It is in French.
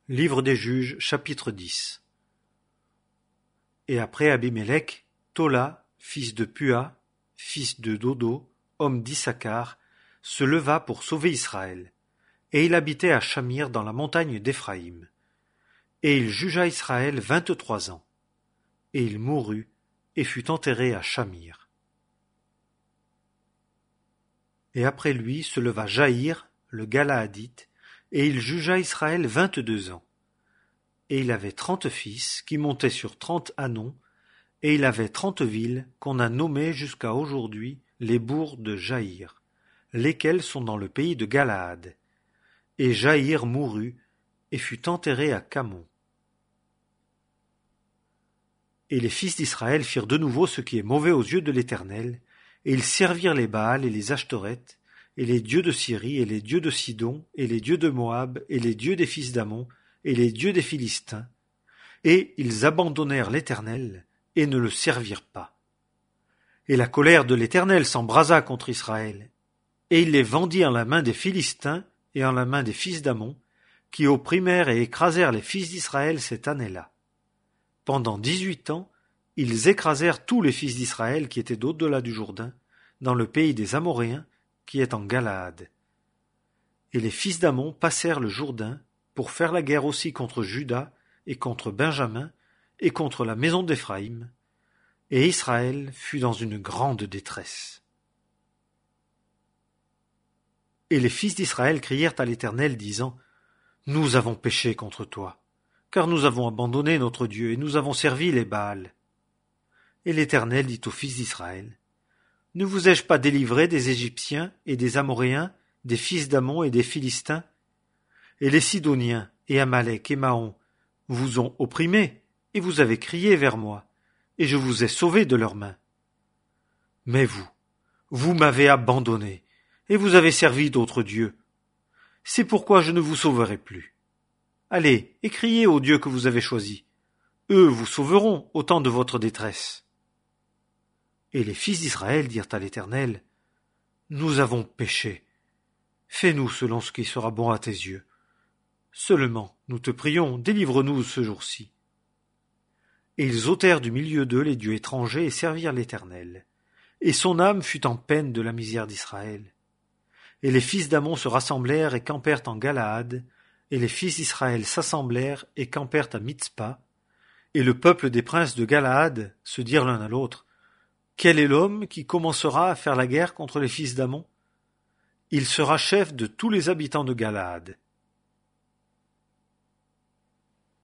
Livre des Juges, chapitre 10. Et après Abimélec, Tola, fils de Pua, fils de Dodo, homme d'Issachar, se leva pour sauver Israël, et il habitait à Shamir dans la montagne d'Éphraïm. Et il jugea Israël 23 ans. Et il mourut, et fut enterré à Shamir. Et après lui se leva Jaïr, le Galaadite, et il jugea Israël 22 ans. Et il avait 30 fils, qui montaient sur 30 ânons, et il avait 30 villes, qu'on a nommées jusqu'à aujourd'hui les bourgs de Jaïr, lesquels sont dans le pays de Galaad. Et Jaïr mourut, et fut enterré à Camon. Et les fils d'Israël firent de nouveau ce qui est mauvais aux yeux de l'Éternel, et ils servirent les Baals et les Ashtoreth, et les dieux de Syrie, et les dieux de Sidon, et les dieux de Moab, et les dieux des fils d'Ammon, et les dieux des Philistins, et ils abandonnèrent l'Éternel, et ne le servirent pas. Et la colère de l'Éternel s'embrasa contre Israël, et il les vendit en la main des Philistins et en la main des fils d'Ammon, qui opprimèrent et écrasèrent les fils d'Israël cette année-là. Pendant 18 ans, ils écrasèrent tous les fils d'Israël qui étaient d'au-delà du Jourdain, dans le pays des Amoréens, qui est en Galaad. Et les fils d'Ammon passèrent le Jourdain pour faire la guerre aussi contre Juda et contre Benjamin et contre la maison d'Éphraïm, et Israël fut dans une grande détresse. Et les fils d'Israël crièrent à l'Éternel, disant : Nous avons péché contre toi, car nous avons abandonné notre Dieu, et nous avons servi les Baals. Et l'Éternel dit aux fils d'Israël : Ne vous ai-je pas délivré des Égyptiens et des Amoréens, des fils d'Ammon et des Philistins ? Et les Sidoniens, et Amalek et Maon vous ont opprimés, et vous avez crié vers moi, et je vous ai sauvés de leurs mains. Mais vous m'avez abandonné, et vous avez servi d'autres dieux. C'est pourquoi je ne vous sauverai plus. Allez, et criez aux dieux que vous avez choisis. Eux vous sauveront au temps de votre détresse. Et les fils d'Israël dirent à l'Éternel : Nous avons péché. Fais-nous selon ce qui sera bon à tes yeux. Seulement, nous te prions, délivre-nous ce jour-ci. Et ils ôtèrent du milieu d'eux les dieux étrangers et servirent l'Éternel. Et son âme fut en peine de la misère d'Israël. Et les fils d'Ammon se rassemblèrent et campèrent en Galaad, et les fils d'Israël s'assemblèrent et campèrent à Mitzpa. Et le peuple des princes de Galaad se dirent l'un à l'autre : Quel est l'homme qui commencera à faire la guerre contre les fils d'Ammon ? Il sera chef de tous les habitants de Galaad.